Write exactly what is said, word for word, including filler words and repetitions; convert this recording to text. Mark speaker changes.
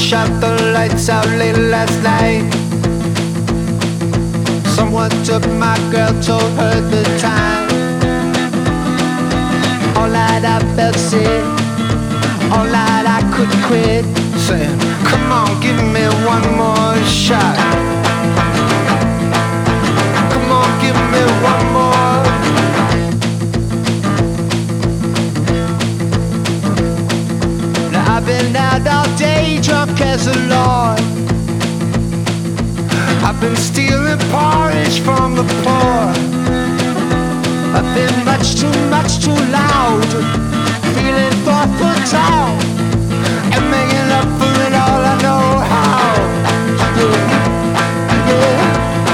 Speaker 1: shut the lights out late last night. Someone took my girl, told her the time. All night I felt sick, all night I couldn't quit, saying, come on, give me one more shot. Come on, give me one more. Now I've been out all day, drunk as a lord. I've been stealing porridge from the poor. I've been much too, much too loud, feeling four foot tall, and making up for an